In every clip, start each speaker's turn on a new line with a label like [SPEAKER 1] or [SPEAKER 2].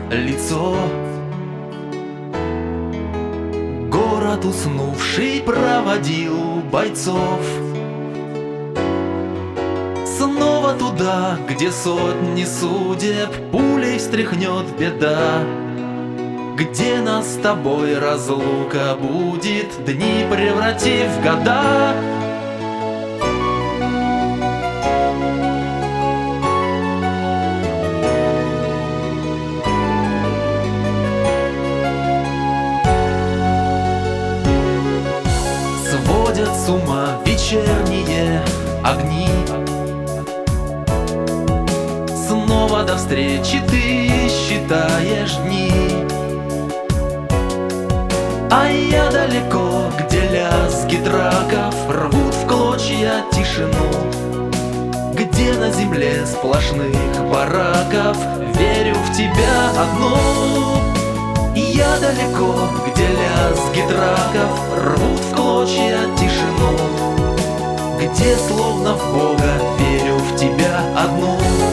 [SPEAKER 1] лицо. Город уснувший проводил бойцов снова туда, где сотни судеб пулей встряхнет беда, где нас с тобой разлука будет, дни превратив в года. Сводят с ума вечерние огни. Снова до встречи ты считаешь дни, а я далеко, где лязги драков рвут в клочья тишину, где на земле сплошных бараков верю в тебя одну. Я далеко, где лязги драков рвут в клочья тишину, где словно в Бога верю в тебя одну.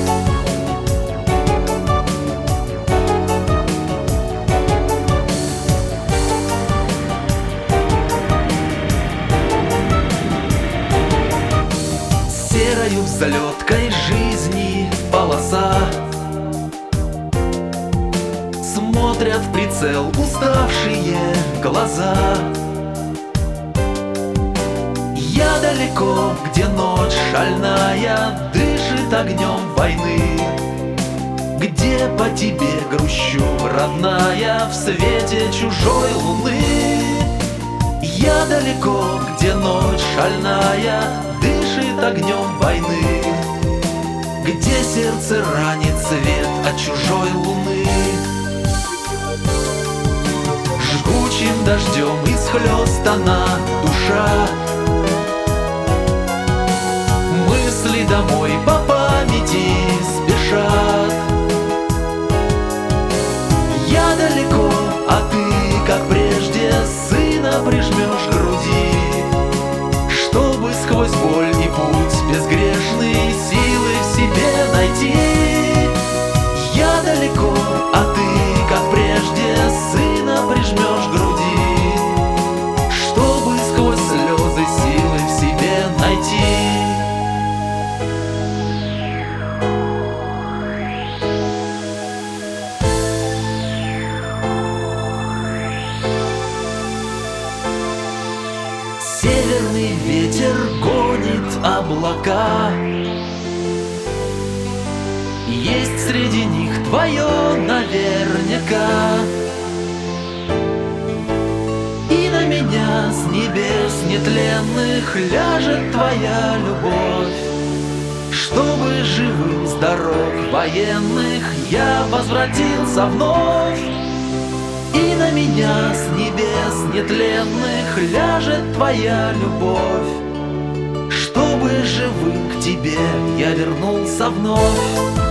[SPEAKER 1] Серою взлеткой жизни полоса, смотрят в прицел уставшие глаза. Я далеко, где ночь шальная дышит огнем войны, где по тебе грущу, родная, в свете чужой луны. Я далеко, где ночь шальная дышит огнем войны, где сердце ранит свет от чужой луны. Жгучим дождем исхлёстана душа, мысли домой по памяти спешат. Я далеко, а ты, как прежде, сына прижмешь к груди, чтобы сквозь боль и путь безгрешный силы в себе найти. Я далеко, а ты, как прежде, сына прижмешь к груди, чтобы сквозь слезы силы в себе найти. Северный ветер гонит облака, есть среди них твое наверняка. И на меня с небес нетленных ляжет твоя любовь, чтобы живым с дорог военных я возвратился вновь. И на меня с небес нетленных ляжет твоя любовь, чтобы живым к тебе я вернулся вновь.